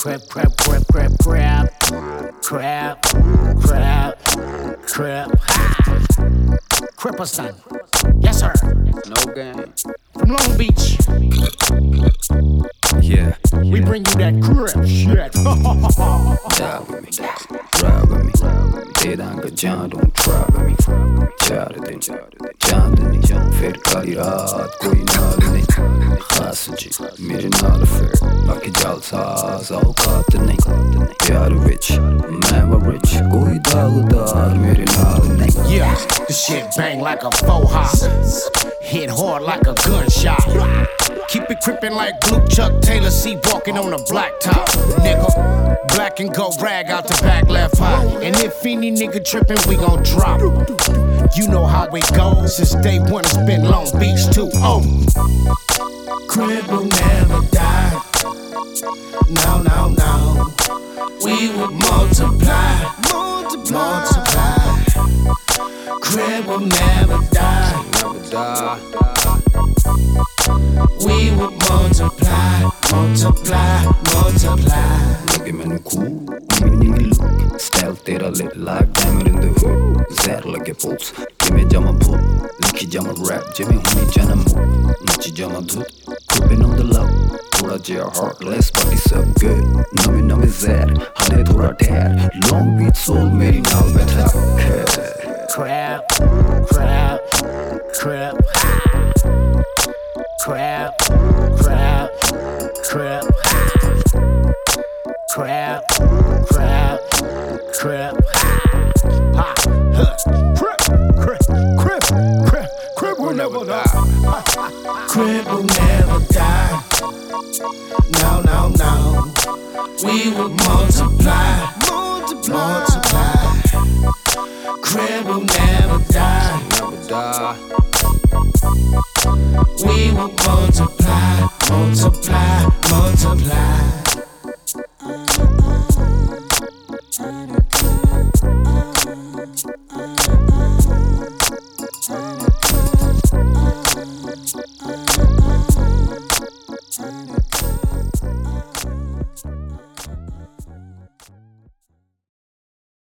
Crap, crap, crap, crap, crap. Crap, crap, crap. Cripperson. Yes, sir. No game. From Long Beach. Yeah. We bring you that crip shit. Die with me. Ride with me. Tedan का जान don't try with me. चार दिन चांदनी फिर काली रात कोई नाल नहीं खास जी मेरे नाल फिर बाकी जालसाज औकात नहीं प्यार विच मैं वो rich कोई दागदार मेरे नाल नहीं. Yeah, this shit bang like a faux hop. Hit hard like a gunshot. Keep it crippin' like Blue Chuck Taylor C walking on a blacktop. Nigga, black and gold rag out the back left eye. And if any nigga trippin', we gon' drop. You know how it goes. Since day one, it's been Long Beach 2-0. Crib will never die. No, no, no. We will multiply. Multiply. Crib will never die. Never die. We will multiply, multiply, multiply. Look at me cool, mini look. Style tera lit like diamond in the hood. Zar lage pulse, give jama pull. Likhi jama rap, jimmy honey jana move. Nachi jama dhut, crippin' on the low. Thoda jaya heartless, but it's so good. Nami zar, hare thoda tear. Long Beach soul, meri naal betha. Crap, crap, crap. Crap, crap, crap. Crap, crap, crap. Ha, huh. Crap, crap, crap, crap. Crap will never die. Crap will never die. No, no, no. We will multiply, multiply. Crap will never die. Never die. We will multiply, multiply, multiply.